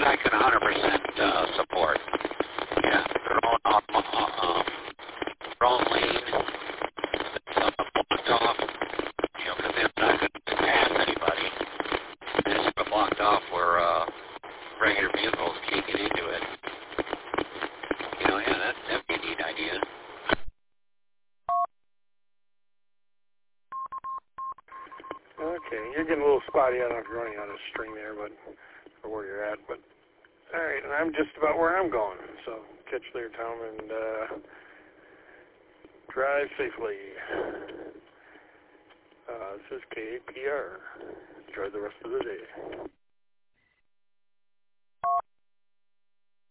that I can 100% support. Yeah, drone lane, blocked off, because they're not going to pass anybody. It's just blocked off where regular vehicles can't get into it. Yeah, that'd be a neat idea. Okay, you're getting a little spotty. I don't know if you're running on a string there, but or where you're at. But all right, and I'm just about where I'm going. So catch you later, Tom, and drive safely. This is KAPR. Enjoy the rest of the day.